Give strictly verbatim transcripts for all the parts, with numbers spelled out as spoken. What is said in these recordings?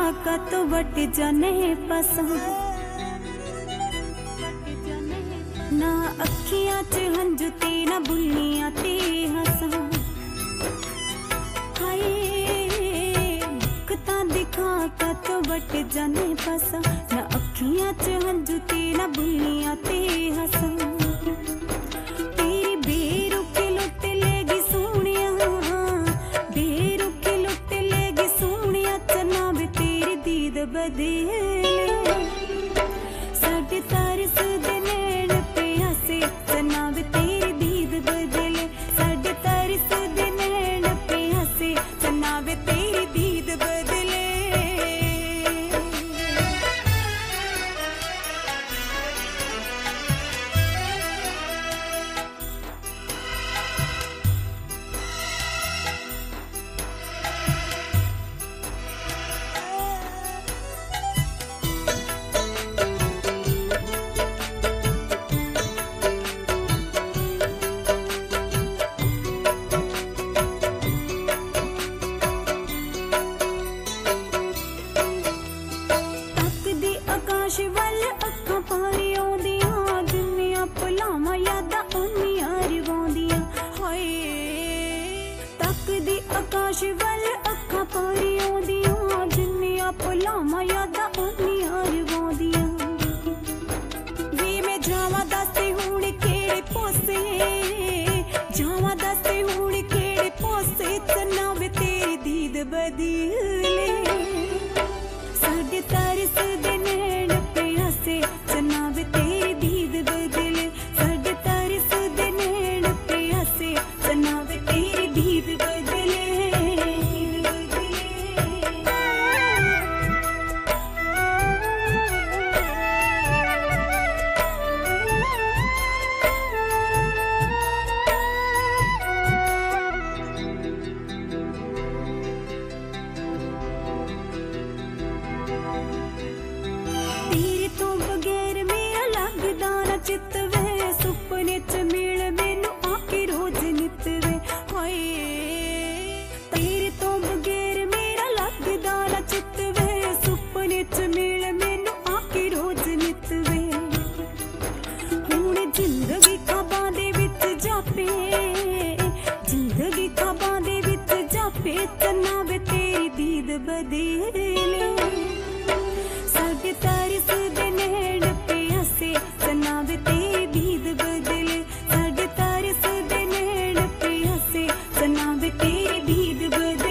का तो बट जाने पसंद ना अखियां च हंजू ते ना बुल्लियां ते हंसा हाय मुक्ता दिखा का तो बट जाने पसंद ना अखियां च हंजू ते ना बुल्लियां ते हंसा तेरी बेरुखी लुट लेगी सोनिया बेरुखी लुट लेगी सोनिया चन्ना वे तेरी दीद बदले साढ़े तारस दे नैन पे हंसे चन्ना वे तेरी दीद बदले साढ़े तारस दे नैन पे हंसे चन्ना वे तेरी दीद बदले आकाश वल अखां पारी आउंदियां दुनिया भुलावां यादां उन्नियां रवाउंदियां हाय तकदी आकाश वल अखां पारी आउंदियां दुनिया भुलावां यादां उन्नियां रवाउंदियां वे मैं जावां दस हुण केड़े पोसे जावां दस हुण केड़े पोसे चन्ना वे तेरी दीद बदले साढ़े तारस दे नैन पे हंसे चन्ना वे तेरी दीद बदले साढ़े तारस दे नैन पे हंसे चन्ना वे तेरी दीद बदले तेरे तो बगैर मेरा लगदा ना चित वे सुपने च मिल मैनू आके रोज नित वे हाय तेरे तो बगैर मेरा लगदा ना चित वे सुपने च मिल मैनू आके रोज नित वे हुण जिंदगी ख्वाबां दे विच जापे जिंदगी ख्वाबां दे विच जापे चन्ना वे तेरी दीद बदले साढ़े तारस दे नैन पे हंसे चन्ना वे तेरी दीद बदले साढ़े तारस दे नैन पे हंसे चन्ना वे तेरी दीद बदले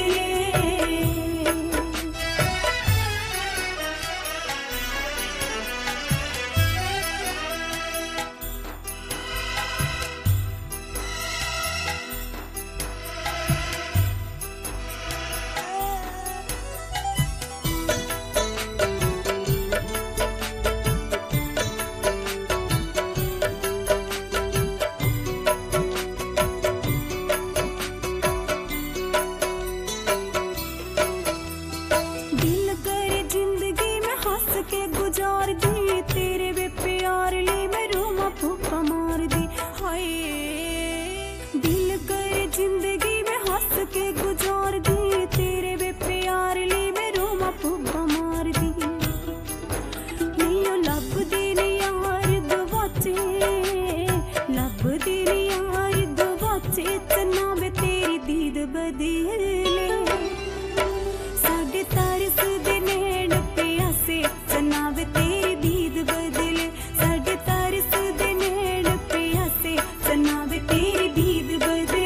दिल करे जिंदगी में हंस के गुजार दी तेरे वे प्यार ले मैं रोमा फूफा मार दी हाय दिल करे जिंदगी में हंस के गुजार दी तेरे वे प्यार ले मैं रोमा फूफा मार दी नहीं लभदी नहीं यार गवाचे लभदी नहीं यार गवाचे चन्ना वे तेरी दीद बदले साढ़े तारस दे नैन पे हंसे चन्ना वे तेरी दीद बदले साढ़े तारस दे नैन पे हंसे चन्ना वे तेरी दीद बदले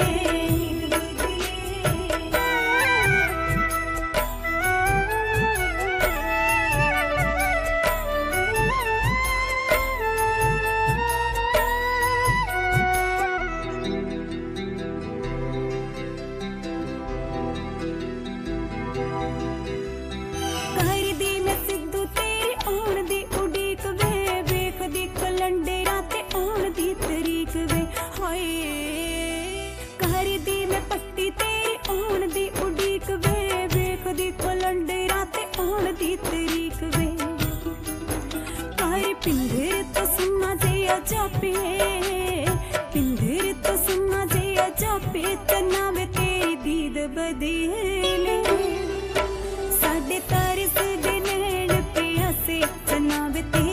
करदी मैं सिद्धू तेरी आउण दी उडीक वे वेखदी कलंडेरा ते आउण दी तरीक वे हाय करदी मैं पट्टी तेरी आउण दी उडीक वे वेखदी कलंडेरा ते आउण दी तरीक वे कर पिंजर तो सुन्ना जिया जापे पिंजर तो सुन्ना जिया जापे चन्ना वे तेरी दीद बदले साढ़े तार वे तेरे